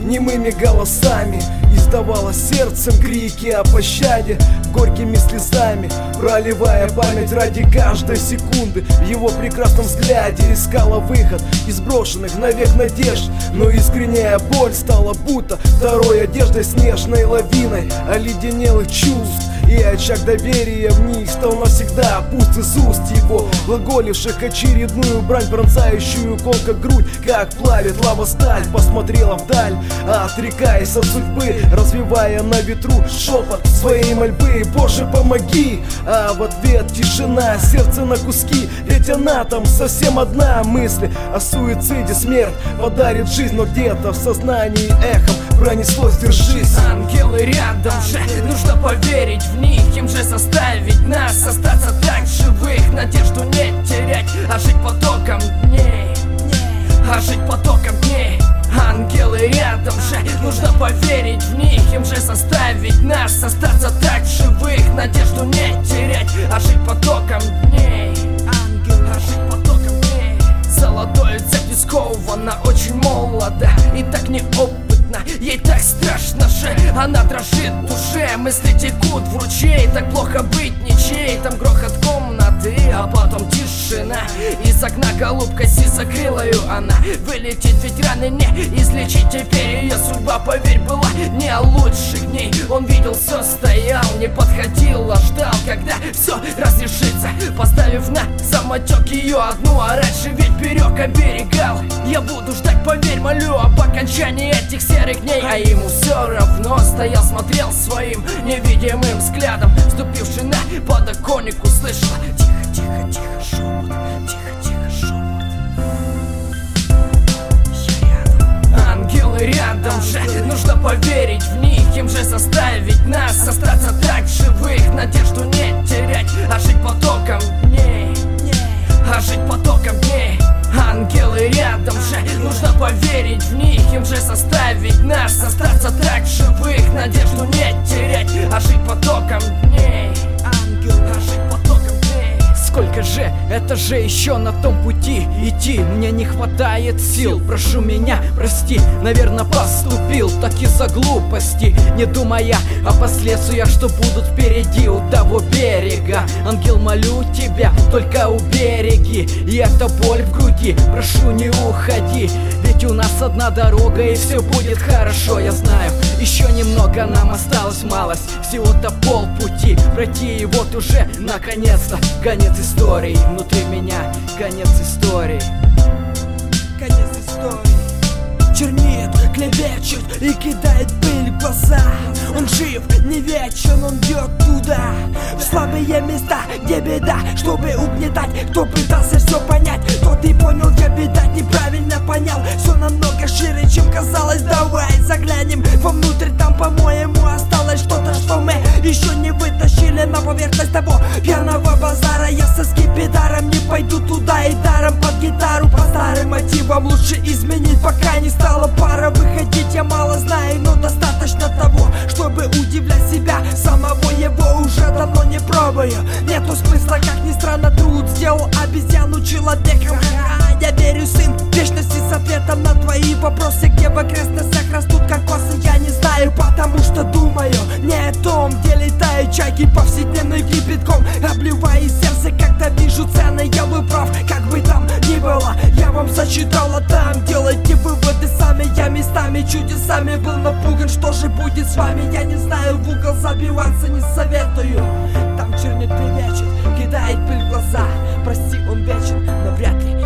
немыми голосами. Издавало сердцем крики о пощаде, горькими слезами проливая память ради каждой секунды. В его прекрасном взгляде искала выход из брошенных навек надежд, но искренняя боль стала будто второй одеждой, снежной лавиной оледенелых чувств. И очаг доверия в них стал навсегда пуст из уст его, глаголивших очередную брань, пронзающую колко грудь, как плавит лава сталь. Посмотрела вдаль, отрекаясь от судьбы, развивая на ветру шепот своей мольбы: Боже, помоги! А в ответ тишина, сердце на куски, ведь она там совсем одна. Мысли о суициде, смерть подарит жизнь, но где-то в сознании эхом пронеслось: держись. Ангелы рядом же, нужно поверить в них, им же заставить нас остаться так живых, надежду не терять, а жить потоком дней, а жить потоком дней. Ангелы рядом же, нужно поверить в них, им же заставить нас остаться так живых, надежду не терять, а жить потоком дней, а жить потоком дней. Золотой цепь скована, очень молода и так неопытна, ей так страшно же, она дрожит в душе, мысли текут в ручей, так плохо быть ничей. Там грохот комнаты, а потом тишина, из окна голубка сизокрылою она вылетит, ведь раны не излечить. Теперь ее судьба, поверь, была не лучших дней. Он видел все, стоял, не подходил, а ждал, когда все разрешится, поставив на самотек ее одну, а раньше ведь берег оберегал. Я буду ждать, поверь, молю об окончании этих серых дней. А ему все равно стоял, смотрел своим невидимым взглядом, вступивший на подоконник, услышала: тихо, тихо, тихо, шепот, тихо, тихо, шепот. Я рядом. Ангелы рядом же, нужно поверить в них, им же заставить нас остаться так живых, надежду не терять, а жить потоком дней, а жить потоком дней. Ангелы рядом же, нужно поверить в них, им же заставить нас остаться так живых, надежду не терять, а жить потоком дней, а жить потоком дней. Сколько же, это же еще на том пути идти, мне не хватает сил, прошу меня, прости, наверное, поступил так из-за глупости, не думая о последствиях, что будут впереди у того берега. Ангел, молю тебя, только убереги, и эта боль в груди, прошу, не уходи, ведь у нас одна дорога и все будет хорошо, я знаю. Еще немного нам осталось, малость, всего-то полпути пройти, и вот уже наконец-то конец истории. Внутри меня конец истории. Конец истории. Чернеет, клевещет и кидает пыль в глаза. Он жив, не вечен, он бьет туда, в слабые места, где беда, чтобы угнетать. Кто пытался все понять, тот и понял, где беда, неправильно понял. Все намного шире, чем казалось. Давай заглянем вовнутрь, там, по-моему, осталось что-то, что мы еще не вытащили на поверхность того пьяного базара. Я со скипидаром не пойду туда и даром под гитару. По старым мотивам лучше изменить, пока не стала пара. Выходить я мало знаю, но достаточно того, чтобы удивлять себя. Самого его уже давно не пробую. Нету смысла, как ни странно, труд сделал обезьяну человеком. Я верю, сын, в вечности с ответом на твои вопросы, где в окрестностях растут кокосы. Я не знаю, потому что думаю не о том, где летают чайки повседневным кипятком, обливая сердце, когда вижу цены. Я был прав, как бы там ни было, я вам зачитала там. Делайте выводы сами, я местами чудесами был напуган. Что же будет с вами, я не знаю, в угол забиваться не советую. Там чернит, клевещет, кидает пыль в глаза. Прости, он вечен, но вряд ли